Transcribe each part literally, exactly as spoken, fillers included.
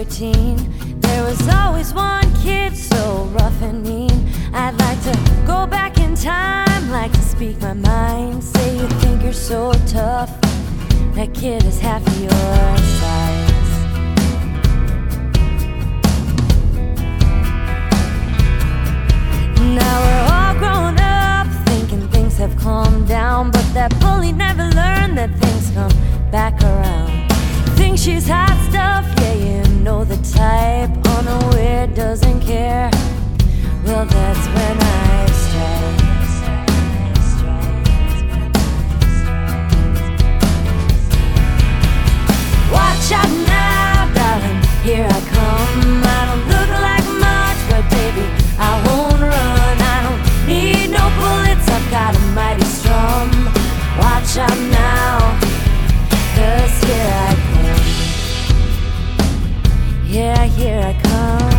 thirteen, there was always one kid so rough and mean. I'd like to go back in time, like to speak my mind. Say you think you're so tough, that kid is half your size. Now we're all grown up, thinking things have calmed down, but that bully never learned that things come back around. Think she's hot stuff, yeah, you know the type. Unaware, doesn't care. Well, that's when I strike. Watch out now, darling, here I come. I don't look like much, but baby, I won't run. I don't need no bullets, I've got a mighty strum. Watch out now, 'cause here I come. Yeah, here I come.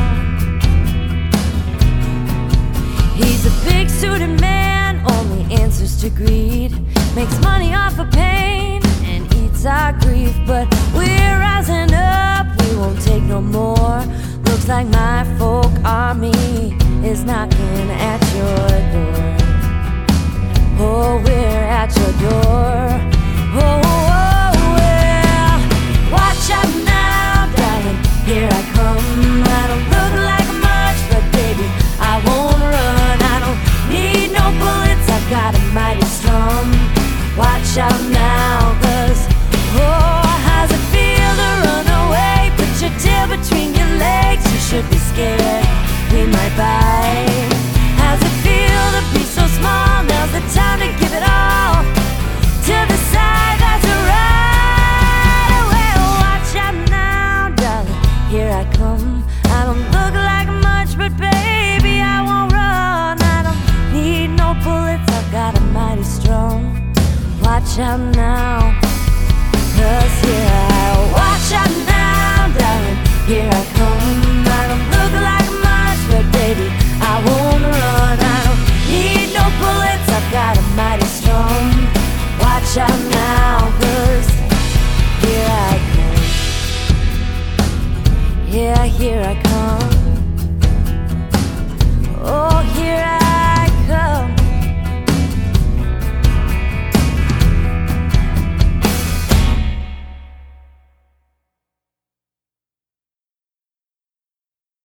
He's a big suited man, only answers to greed. Makes money off of pain and eats our grief. But we're rising up, we won't take no more. Looks like my folk army is knocking at your door. Oh, we're at your door. Oh, oh, well, watch out now, darling, here I come. I don't look like much, but baby, I won't run. I don't need no bullets, I've got a mighty strum. Watch out now, 'cause oh, how's it feel to run away? Put your tail between your legs, you should be scared, we might bite. How's it feel to be so small? Now's the time to give it all to the side, that's right. Well, watch out now, darling, here I come. I don't look like much, but baby, I won't run. I don't need no bullets, I've got a mighty strong. Watch out now.